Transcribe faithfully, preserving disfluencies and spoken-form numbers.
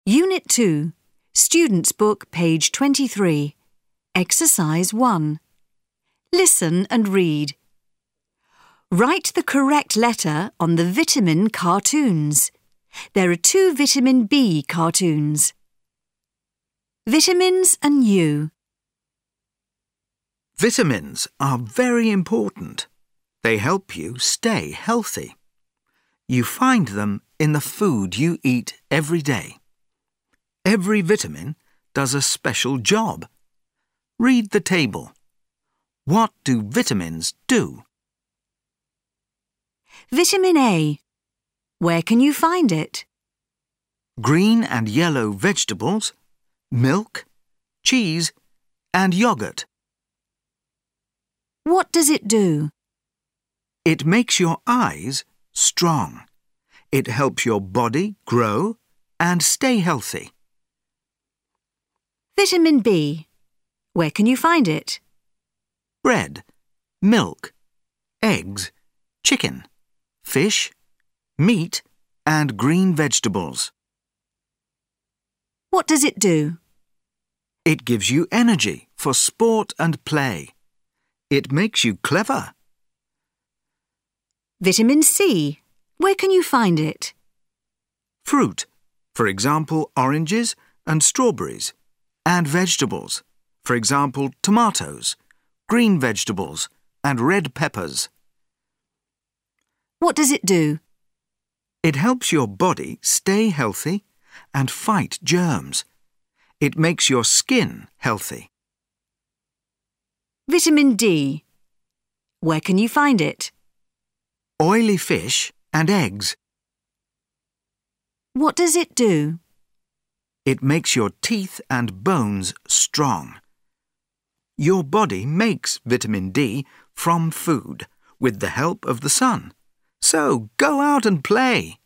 Unit two, Student's Book, page twenty-three. Exercise one. Listen and read. Write the correct letter on the vitamin cartoons. There are two vitamin B cartoons. Vitamins and you. Vitamins are very important. They help you stay healthy. You find them in the food you eat every day. Every vitamin does a special job. Read the table. What do vitamins do? Vitamin A. Where can you find it? Green and yellow vegetables, milk, cheese, and yogurt. What does it do? It makes your eyes strong. It helps your body grow and stay healthy. Vitamin B. Where can you find it? Bread, milk, eggs, chicken, fish, meat, and green vegetables. What does it do? It gives you energy for sport and play. It makes you clever. Vitamin C. Where can you find it? Fruit, for example, oranges and strawberries, and vegetables, for example, tomatoes, green vegetables, and red peppers. What does it do? It helps your body stay healthy and fight germs. It makes your skin healthy. Vitamin D. Where can you find it? Oily fish and eggs. What does it do? It makes your teeth and bones strong. Your body makes vitamin D from food with the help of the sun. So go out and play.